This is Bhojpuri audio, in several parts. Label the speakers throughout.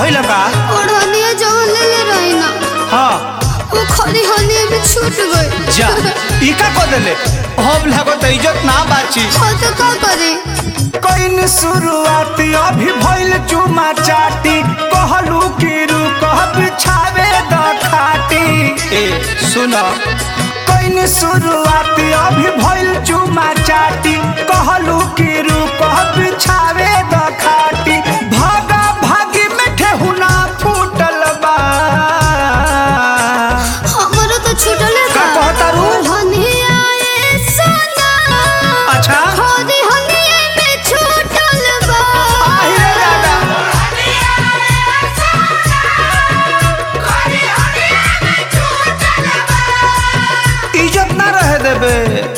Speaker 1: भइल का?
Speaker 2: ओढ़निया जवन ले ले रही ना
Speaker 1: हां
Speaker 2: वो खरी हनिया भी छूट गई।
Speaker 1: जा ई का को देले? अब लागत इज्जत ना बाची।
Speaker 2: हो तो का करे?
Speaker 1: कइन शुरुआत अभी भइल चुमा चाटी कहलू कि रुक बिछावे द खाटी। ए सुन कइन शुरुआत अभी भइल चुमा चाटी कहलू कि रुक बिछावे द खाटी। भागा भागी में ठेहुना फूटल बा।
Speaker 2: हमरो तो छूटल है
Speaker 1: का कहता रू?
Speaker 2: ओढ़निया ए सोना
Speaker 1: अच्छा
Speaker 2: खरी हनिया में छूटल बा।
Speaker 1: आहि रे दादा इज्जत ना रहे देबे।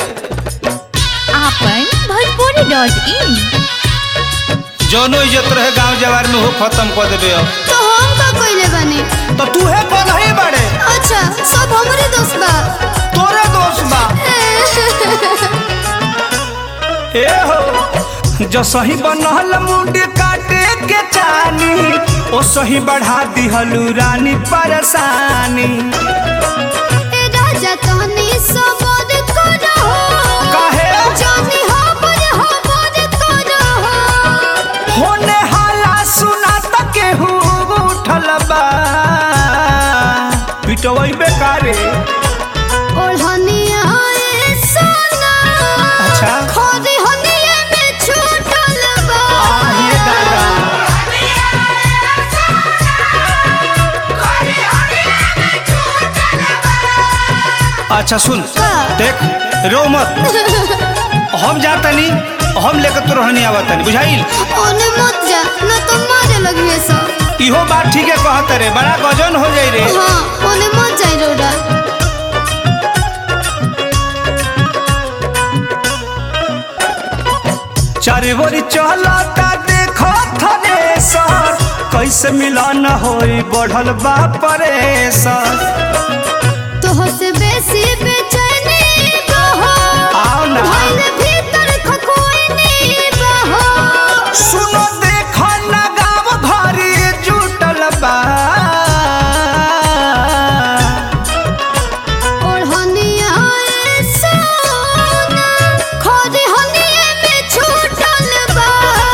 Speaker 3: आपन भोजपुरी.in
Speaker 1: जौनो इज्जत रहे गांव जवार में हो खत्म कर देबे। अब
Speaker 2: तो हम का कइले बानी?
Speaker 1: तो तू है कौन है बड़े?
Speaker 2: अच्छा सब हमरे दोस्त बा।
Speaker 1: तोरे दोस्त बा। ए हो जो सही बनल मुंड काटे के चानी ओ सही बढ़ा दिहलू रानी परेशानी।
Speaker 2: ए राजा तहनी सबद करो
Speaker 1: काहे?
Speaker 2: जानी खबर करो
Speaker 1: होने हाला सुना त केहू उठल बा। पिटवई बेकारे।
Speaker 2: ओढ़निया ए सोना
Speaker 1: अच्छा
Speaker 2: खरी हनिया में छूटल बा।
Speaker 1: आहि रे दादा अच्छा सुन
Speaker 2: का?
Speaker 1: देख रो मत। हम जातनी हम लेकर तो रहनी आवतनी बुझाइल।
Speaker 2: ओने मत जा न तो मारे लगिए सब।
Speaker 1: इहो बात ठीक है कहत रे बड़ा गजन हो जाई रे।
Speaker 2: हाँ ओने मत जाई रोडा।
Speaker 1: चारे बोरी चलता देखो थने सर कैसे मिलन होई बढ़ल बा परेशान।
Speaker 2: तोह से बेसी बेचैनी बहो
Speaker 1: आओ ना
Speaker 2: भइल भीतर खखोइनी बहो।
Speaker 1: सुनो देखो ना गाँव भरी जुटल बा।
Speaker 2: ओढ़निया ए सोना खरी हनिया में छूटल बा।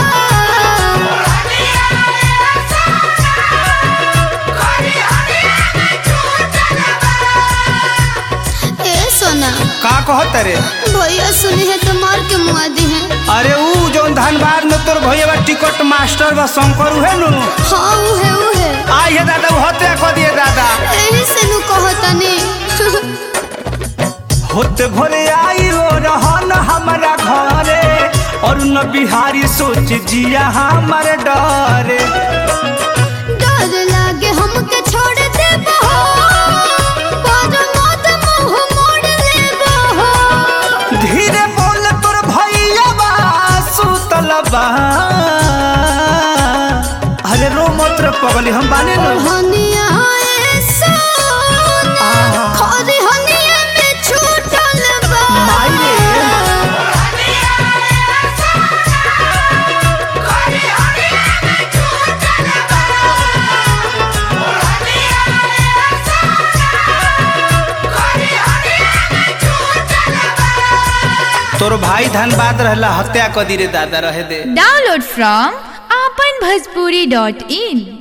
Speaker 2: ए सोना
Speaker 1: का कहत रे?
Speaker 2: भैया सुनी है तो मार के मुआ दी है।
Speaker 1: अरे ऊ जौन धनबाद में तोर भैया टिकट मास्टर बा शंकर उहे नु।
Speaker 2: हाँ उहे
Speaker 1: आई है दादा होते कह दिए दादा।
Speaker 2: एही से नु कहतनी।
Speaker 1: होते भोरे आई हो रहन हमारा घरे और न बिहारी सोच जिया हमारे डरे।
Speaker 2: डर लागे हमके छोड़ दे बहो पर मत मुंह मोड़ ले बहो।
Speaker 1: धीरे बोल तोर भैया बा सुतल बा। अरे रो मत रे पगली हम बाने न।
Speaker 2: ओढ़निया ए सोना खरी हनिया में छूटल बा।
Speaker 1: माई रे। तोर भाई धनबाद रहला हत्या कदी रे दादा रहे दे।
Speaker 3: डाउनलोड फ्रॉम आपन भोजपुरी.in